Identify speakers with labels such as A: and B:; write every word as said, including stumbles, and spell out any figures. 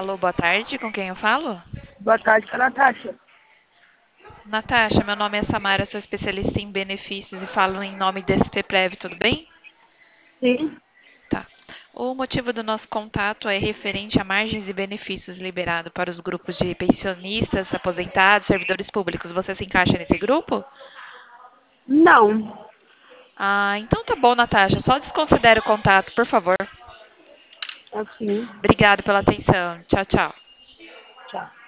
A: Alô, boa tarde, com quem eu falo?
B: Boa tarde, com a Natasha.
A: Natasha, meu nome é Samara, sou especialista em benefícios e falo em nome da S T Prev, tudo bem?
B: Sim?
A: Tá. O motivo do nosso contato é referente a margens e benefícios liberados para os grupos de pensionistas, aposentados, servidores públicos. Você se encaixa nesse grupo?
B: Não.
A: Ah, então tá bom, Natasha. Só desconsidere o contato, por favor.
B: Assim.
A: Obrigada pela atenção. Tchau, tchau.
B: Tchau.